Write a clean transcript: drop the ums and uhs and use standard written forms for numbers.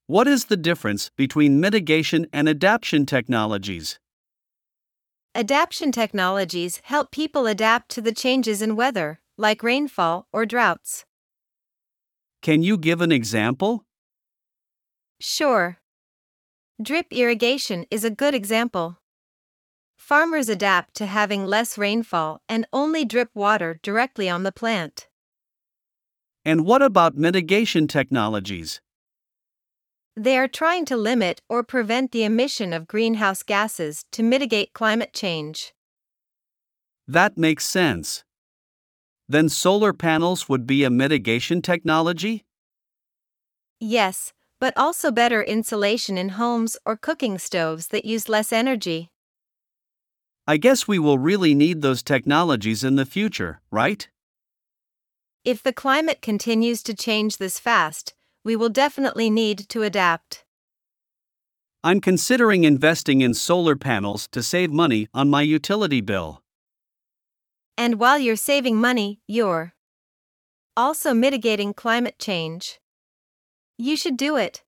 What is the difference between mitigation and adaptation technologies? Adaptation technologies help people adapt to the changes in weather, like rainfall or droughts. Can you give an example? Sure. Drip irrigation is a good example. Farmers adapt to having less rainfall and only drip water directly on the plant. And what about mitigation technologies? They are trying to limit or prevent the emission of greenhouse gases to mitigate climate change. That makes sense. Then solar panels would be a mitigation technology? Yes, but also better insulation in homes or cooking stoves that use less energy. I guess we will really need those technologies in the future, right? If the climate continues to change this fast, we will definitely need to adapt. I'm considering investing in solar panels to save money on my utility bill. And while you're saving money, you're also mitigating climate change. You should do it.